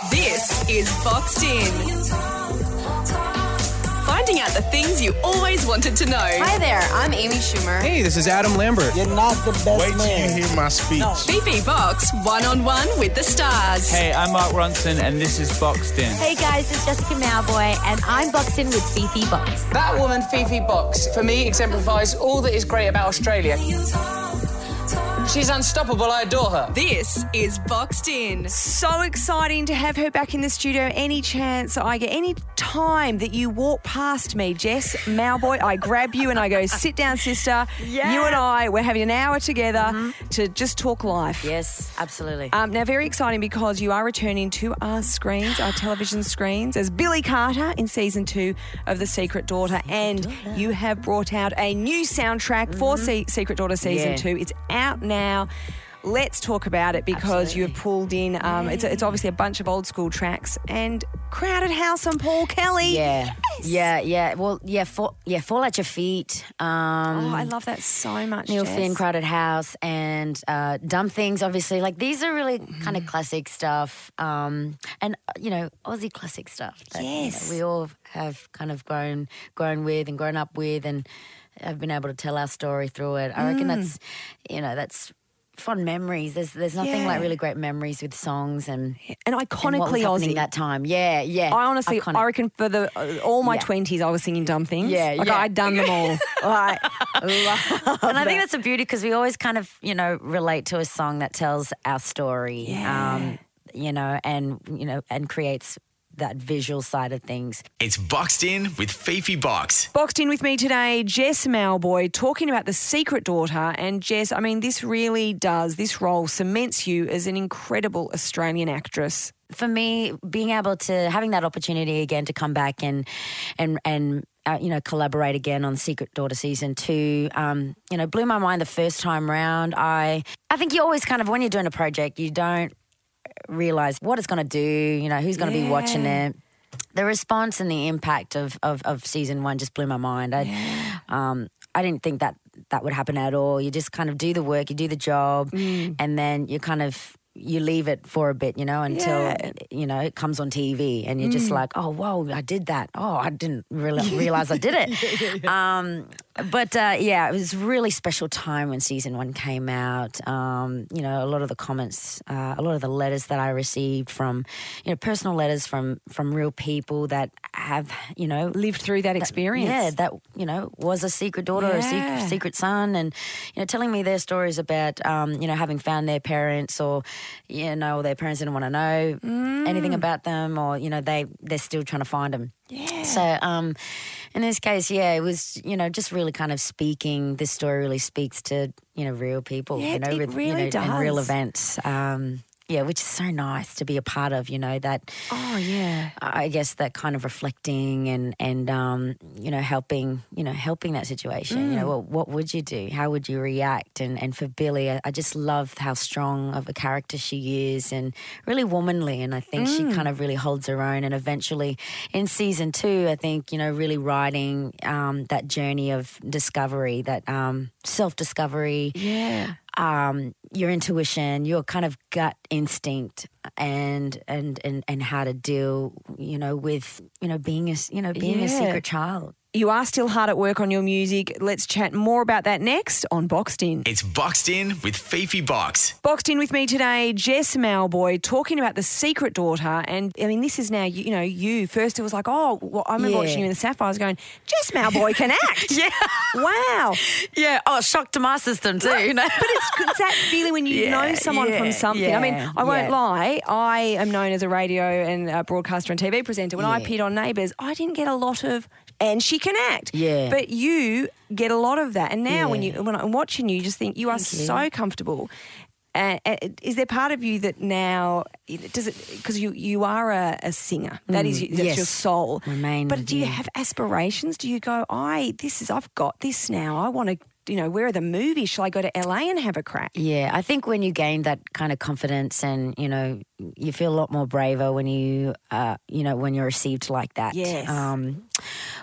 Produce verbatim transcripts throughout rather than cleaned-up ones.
This is Boxed In. Finding out the things you always wanted to know. Hi there, I'm Amy Schumer. Hey, this is Adam Lambert. You're not the best Wait till man. you hear my speech. No. Fifi Box, one-on-one with the stars. Hey, I'm Mark Ronson and this is Boxed In. Hey guys, it's Jessica Mauboy and I'm Boxed In with Fifi Box. That woman, Fifi Box, for me exemplifies all that is great about Australia. She's unstoppable. I adore her. This is Boxed In. So exciting to have her back in the studio. Any chance I get, any time that you walk past me, Jess Mauboy, I grab you and I go, sit down, sister. Yes. You and I, we're having an hour together mm-hmm. to just talk life. Yes, absolutely. Um, now, very exciting because you are returning to our screens, our television screens, as Billy Carter in season two of The Secret Daughter. Secret and Daughter. You have brought out a new soundtrack mm-hmm. for Se- Secret Daughter season yeah. two. It's out now. Now, let's talk about it because Absolutely. you have pulled in, um, it's, it's obviously a bunch of old school tracks and Crowded House and Paul Kelly. Yeah, yes. yeah, yeah. Well, yeah, fall, yeah, Fall at Your Feet. Um, oh, I love that so much, Neil Jess. Finn, Crowded House and uh, Dumb Things, obviously. Like, these are really mm. kind of classic stuff um, and, you know, Aussie classic stuff that yes. you know, we all have kind of grown, grown with and grown up with and have been able to tell our story through it. I reckon mm. that's, you know, that's fond memories. There's there's nothing yeah. like really great memories with songs and and iconically and what was Aussie that time. Yeah, yeah. I honestly, Iconic. I reckon for the uh, all my twenties, yeah. I was singing Dumb Things. Yeah, like yeah. I'd done them all. Like, love and I that. think that's a beauty because we always kind of you know relate to a song that tells our story. Yeah. Um, you know, and you know, and creates that visual side of things. It's Boxed In with Fifi Box. Boxed in with me today, Jess Mauboy, talking about The Secret Daughter. And Jess, I mean, this really does, this role cements you as an incredible Australian actress. For me, being able to, having that opportunity again to come back and, and, and, Uh, you know, collaborate again on Secret Daughter season two, um, you know, blew my mind the first time round. I, I think you always kind of, when you're doing a project, you don't realise what it's going to do, you know, who's going to yeah. be watching it. The response and the impact of, of, of season one just blew my mind. I, yeah. um, I didn't think that that would happen at all. You just kind of do the work, you do the job, mm. and then you kind of, you leave it for a bit, you know, until, yeah. you know, it comes on T V and you're mm. just like, oh, whoa, I did that. Oh, I didn't really realise I did it. yeah, yeah. Um, but, uh, yeah, it was a really special time when season one came out. Um, you know, a lot of the comments, uh, a lot of the letters that I received from, you know, personal letters from, from real people that have, you know. Lived through that, that experience. Yeah, that, you know, was a secret daughter yeah. or a secret, secret son and, you know, telling me their stories about, um, you know, having found their parents or, you know, their parents didn't want to know mm. anything about them or, you know, they, they're still trying to find them. Yeah. So um, in this case, yeah, it was, you know, just really kind of speaking, this story really speaks to, you know, real people, yeah, you know, it with, really you know, does. and real events. Um, yeah, which is so nice to be a part of, you know, that. Oh, yeah. I guess that kind of reflecting and, and um, you know, helping, you know, helping that situation. Mm. You know, well, what would you do? How would you react? And, and for Billy, I, I just love how strong of a character she is and really womanly. And I think mm. she kind of really holds her own. And eventually in season two, I think, you know, really riding um, that journey of discovery, that um, self-discovery. Yeah. Um, your intuition, your kind of gut instinct, and and and and how to deal, you know, with you know being a you know being yeah. a secret child. You are still hard at work on your music. Let's chat more about that next on Boxed In. It's Boxed In with Fifi Box. Boxed In with me today, Jess Mauboy, talking about The Secret Daughter. And, I mean, this is now, you, you know, you. First it was like, oh, well, I remember yeah. watching you in the Sapphires going, Jess Mauboy can act. yeah. Wow. Yeah. Oh, shock to my system too. You know? But it's, it's that feeling when you yeah, know someone yeah, from something. yeah, I mean, I won't yeah. lie. I am known as a radio and a broadcaster and T V presenter. When yeah. I appeared on Neighbours, I didn't get a lot of, and she can act. Yeah. But you get a lot of that. And now yeah. when you when I'm watching you, you just think you are Thank so you. comfortable. Uh, uh, is there part of you that now does it because you you are a, a singer that mm, is that's yes. your soul Remain, but do you yeah. have aspirations? Do you go, I this is I've got this now, I want to, you know, where are the movies? Shall I go to L A and have a crack? Yeah, I think when you gain that kind of confidence and, you know, you feel a lot more braver when you, uh, you know, when you're received like that. Yes. Um,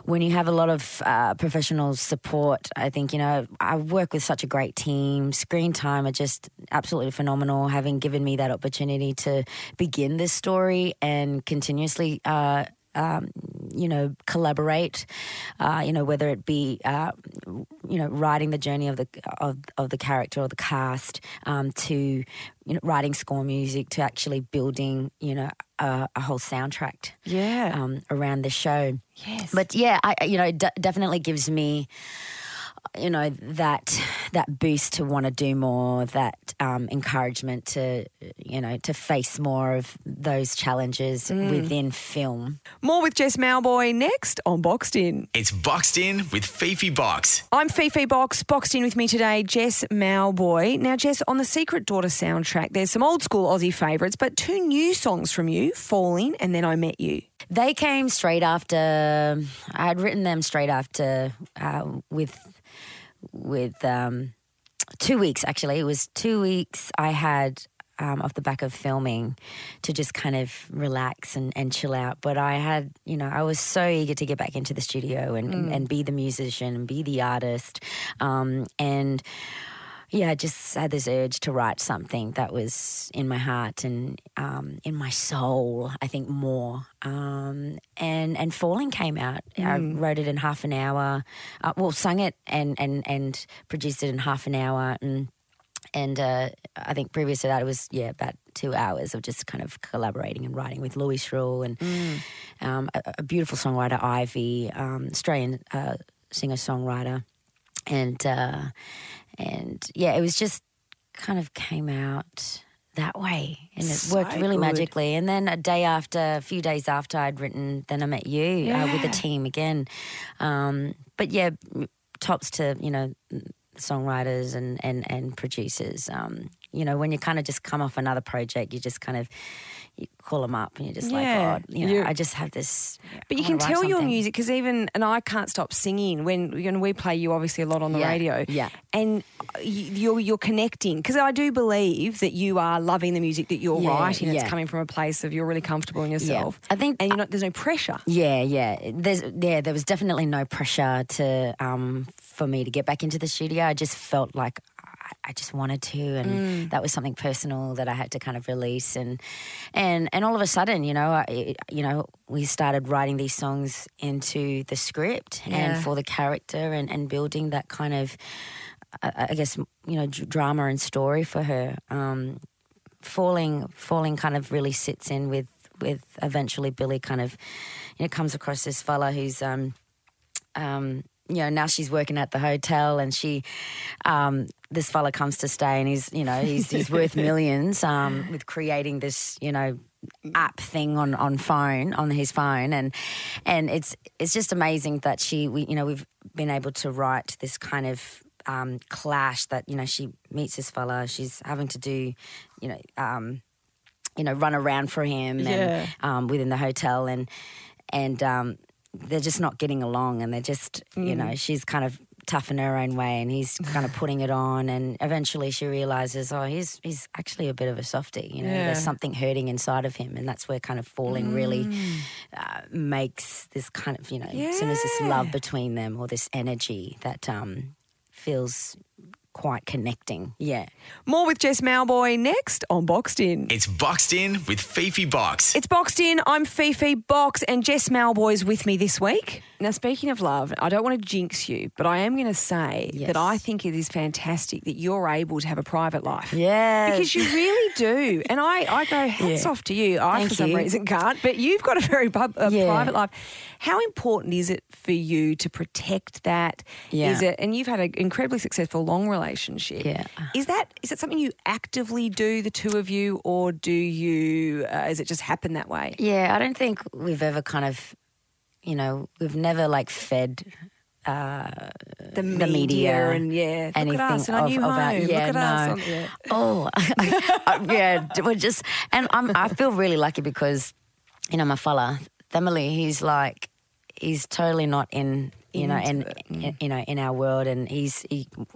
when you have a lot of uh, professional support, I think, you know, I work with such a great team. Screen Time are just absolutely phenomenal, having given me that opportunity to begin this story and continuously uh Um, you know, collaborate, uh, you know, whether it be, uh, you know, writing the journey of the of, of the character or the cast, um, to, you know, writing score music, to actually building, you know, a, a whole soundtrack, Yeah. um, around the show. Yes. But yeah, I, you know, it d- definitely gives me, you know, that that boost to want to do more, that um, encouragement to, you know, to face more of those challenges within film. More with Jess Mauboy next on Boxed In. It's Boxed In with Fifi Box. I'm Fifi Box. Boxed in with me today, Jess Mauboy. Now, Jess, on the Secret Daughter soundtrack, there's some old school Aussie favourites, but two new songs from you, Falling and Then I Met You. They came straight after, I had written them straight after uh, with, with um, two weeks actually. It was two weeks I had um, off the back of filming to just kind of relax and, and chill out. But I had, you know, I was so eager to get back into the studio and, mm. and be the musician and be the artist. Um, and yeah, I just had this urge to write something that was in my heart and um, in my soul, I think more. Um, and and Falling came out. Mm. I wrote it in half an hour. Uh, well, sung it and, and, and produced it in half an hour. And and uh, I think previous to that it was, yeah, about two hours of just kind of collaborating and writing with Louis Shrill and mm. um, a, a beautiful songwriter, Ivy, um, Australian uh, singer-songwriter. And... Uh, And, yeah, it was just kind of came out that way and it So worked really good. magically. And then a day after, a few days after I'd written Then I Met You Yeah. uh, with the team again. Um, but, yeah, tops to, you know, songwriters and, and, and producers. Um, you know, when you kind of just come off another project, you just kind of you call them up and you're just Yeah. like, oh, you know, You're- I just have this. But I you can wanna write tell your something. music because even, and I can't stop singing when, when we play you obviously a lot on the Yeah, radio. yeah. And y- you're, you're connecting because I do believe that you are loving the music that you're Yeah, writing. It's yeah. coming from a place of you're really comfortable in yourself. I think- And you're not, there's no pressure. Yeah, yeah. There's yeah, there was definitely no pressure to um for me to get back into the studio. I just felt like I, I just wanted to, and Mm. that was something personal that I had to kind of release, and and and all of a sudden, you know, I, you know, we started writing these songs into the script Yeah. and for the character, and, and building that kind of, I, I guess, you know, d- drama and story for her. Um, falling, falling, kind of really sits in with. with eventually Billy kind of, you know, comes across this fella who's, um, um, you know, now she's working at the hotel and she, um, this fella comes to stay and he's, you know, he's, he's worth millions um, with creating this, you know, app thing on, on phone, on his phone. And and it's it's just amazing that she, we, you know, we've been able to write this kind of um, clash that, you know, she meets this fella, she's having to do, you know, um, you know, run around for him Yeah. and um, within the hotel, and and um, they're just not getting along, and they're just, you know, she's kind of tough in her own way, and he's kind of putting it on, and eventually she realizes, oh, he's he's actually a bit of a softie, you know, Yeah. there's something hurting inside of him, and that's where kind of Falling really uh, makes this kind of, you know, as soon as this Yeah. love between them or this energy that um, feels quite connecting. Yeah. More with Jess Mauboy next on Boxed In. It's Boxed In with Fifi Box. It's Boxed In. I'm Fifi Box and Jess Mauboy's with me this week. Now, speaking of love, I don't want to jinx you, but I am going to say Yes. that I think it is fantastic that you're able to have a private life. Yeah. Because you really do. And I, I go, hats Yeah. off to you. I, Thank for some you. reason, can't. But you've got a very pub, a Yeah. private life. How important is it for you to protect that? Yeah. Is it? And you've had an incredibly successful long relationship. Yeah. Is that is it something you actively do, the two of you, or do you, uh, is it just happen that way? Yeah, I don't think we've ever kind of, you know, we've never like fed uh, The, the media and yeah, look anything at us in our of, new of our, home. yeah, look at us. no. On, yeah. Oh, yeah, we're just, and I'm, I feel really lucky because, you know, my fella, Emily, he's like, he's totally not in, you know, Into in, it. in, you know, in our world, and he's, he, he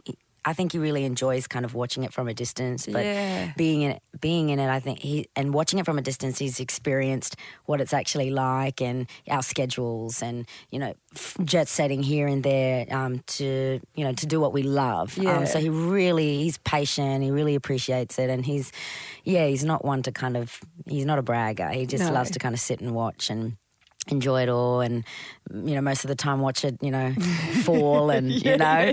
I think he really enjoys kind of watching it from a distance. But Yeah. being in it, being in it, I think he and watching it from a distance, he's experienced what it's actually like and our schedules and you know f- jet setting here and there um, to you know to do what we love. Yeah. Um, so he really he's patient. He really appreciates it, and he's yeah he's not one to kind of he's not a bragger. He just No. loves to kind of sit and watch and enjoy it all, and you know most of the time watch it you know fall and you know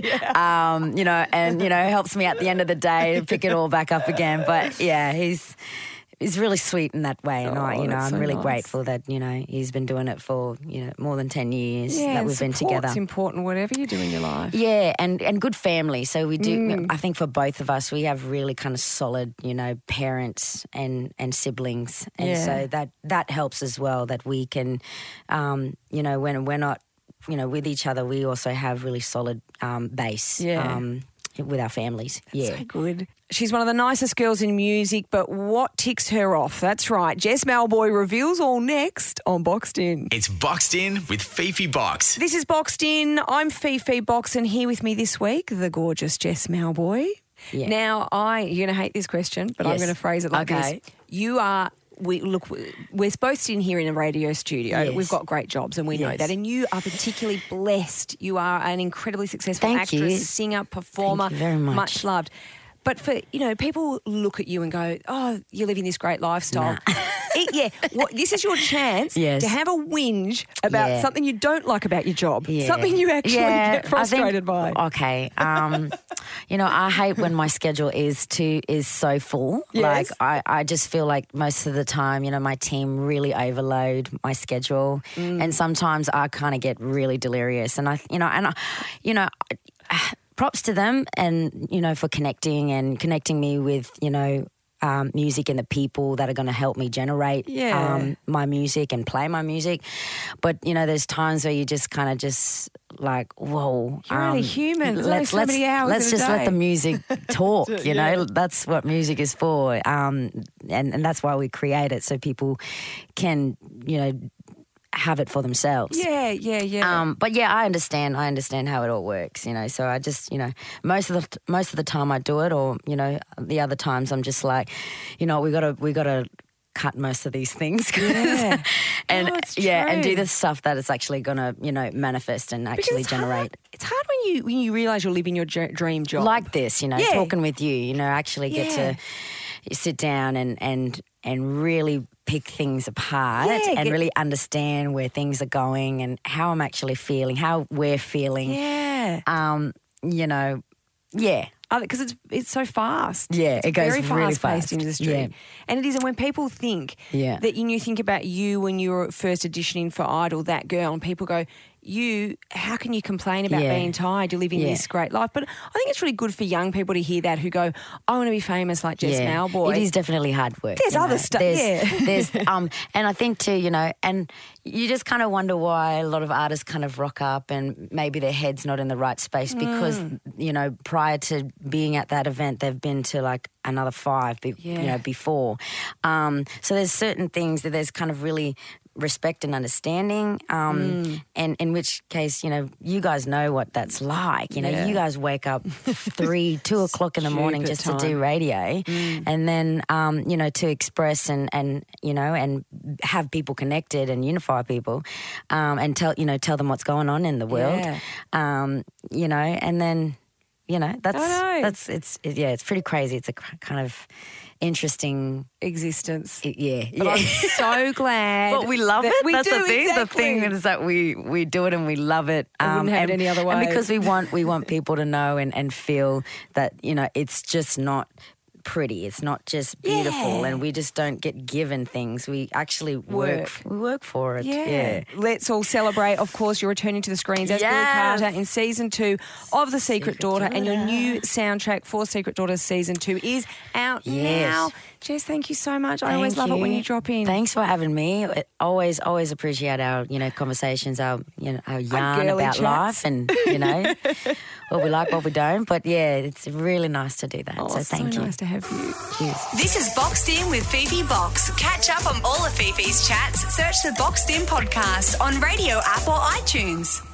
um you know and you know helps me at the end of the day to pick it all back up again. But yeah, he's he's really sweet in that way, and I Oh, you know that's I'm so really nice. grateful that you know he's been doing it for you know more than ten years Yeah, that and we've been support's together. important, whatever you do in your life. Yeah, and, and good family. So we do, Mm. I think for both of us, we have really kind of solid, you know, parents and, and siblings. And Yeah. so that, that helps as well, that we can, um, you know, when we're not, you know, with each other, we also have really solid um, base Yeah. um, with our families. yeah. So good. She's one of the nicest girls in music, but what ticks her off? That's right. Jess Malboy reveals all next on Boxed In. It's Boxed In with Fifi Box. This is Boxed In. I'm Fifi Box, and here with me this week, the gorgeous Jess Malboy. Yeah. Now, I you're going to hate this question, but I'm Yes. going to phrase it like Okay. this. You are... We look. We're both sitting here in a radio studio. Yes. We've got great jobs, and we know Yes. that. And you are particularly blessed. You are an incredibly successful Thank actress, you. singer, performer, Thank you very much. much loved. But for you know, people look at you and go, "Oh, you're living this great lifestyle." It- yeah, well, this is your chance Yes. to have a whinge about Yeah. something you don't like about your job, Yeah. something you actually Yeah, get I frustrated think- by. Okay. Um, you know, I hate when my schedule is too is so full. Yes. Like I, I just feel like most of the time, you know, my team really overload my schedule, Mm. and sometimes I kind of get really delirious. And I, you know, and I, you know. Props to them, and you know, for connecting and connecting me with you know um, music and the people that are going to help me generate Yeah. um, my music and play my music. But you know, there's times where you just kind of just like, whoa, You're only human. There's only let's so let's many hours let's in a just let day. the music talk. You know, that's what music is for, um, and and that's why we create it so people can you know have it for themselves. Yeah, yeah, yeah. Um, but yeah, I understand. I understand how it all works, you know. So I just, you know, most of the most of the time I do it, or you know, the other times I'm just like, you know, we gotta we gotta cut most of these things, Yeah. and Oh, it's yeah, and do true. the stuff that it's actually gonna, you know, manifest and Because actually it's generate. Hard, it's hard when you when you realise you're living your dr- dream job. Like this, you know, Yeah. talking with you, you know, actually get Yeah. to sit down and and and really pick things apart Yeah, and get- really understand where things are going and how I'm actually feeling, how we're feeling. yeah, Um, you know, yeah. because it's it's so fast. Yeah, it's it a goes very really fast-paced fast. industry, Yeah. and it is. And when people think Yeah. that you, you think about you when you were first auditioning for Idol, that girl, and people go, "You, how can you complain about Yeah. being tired? You're living Yeah. this great life." But I think it's really good for young people to hear that who go, "I want to be famous like Jess Malboy." It is definitely hard work. There's you other know. stuff, There's, yeah. there's um, and I think too, you know, and you just kind of wonder why a lot of artists kind of rock up and maybe their head's not in the right space because Mm. you know prior to being at that event, they've been to like another five, be, Yeah. you know, before. Um, so there's certain things that there's kind of really respect and understanding, um, Mm. and in which case, you know, you guys know what that's like. You know, Yeah. you guys wake up three, two o'clock in the morning Stupid just to time. do radio, and then um, you know to express and and you know and have people connected and unify people, um, and tell you know tell them what's going on in the world, Yeah. um, you know, and then you know that's I know. that's it's it, yeah, it's pretty crazy. It's a k- kind of interesting, Existence. it, yeah, But yeah. I'm so glad. But we love that it. We That's do, the thing. exactly. The thing is that we, we do it and we love it. I wouldn't have it and, any other way. And because we want we want people to know and, and feel that you know it's just not pretty. It's not just beautiful, Yeah. and we just don't get given things. We actually work. Work. We work for it. Yeah. Yeah. Let's all celebrate. Of course, you're returning to the screens as Billy Yes. Carter in season two of The Secret, Secret Daughter, and your Daughter. new soundtrack for Secret Daughter season two is out Yes. now. Jess, thank you so much. I Thank always love it when you. you drop in. Thanks for having me. I always, always appreciate our, you know, conversations, our, you know, our yarn girly about chats. life, and you know, what we like, what we don't. But yeah, it's really nice to do that. Oh, so thank so you. nice to have you. Cheers. This is Boxed In with Fifi Box. Catch up on all of Fifi's chats. Search the Boxed In podcast on Radio app or iTunes.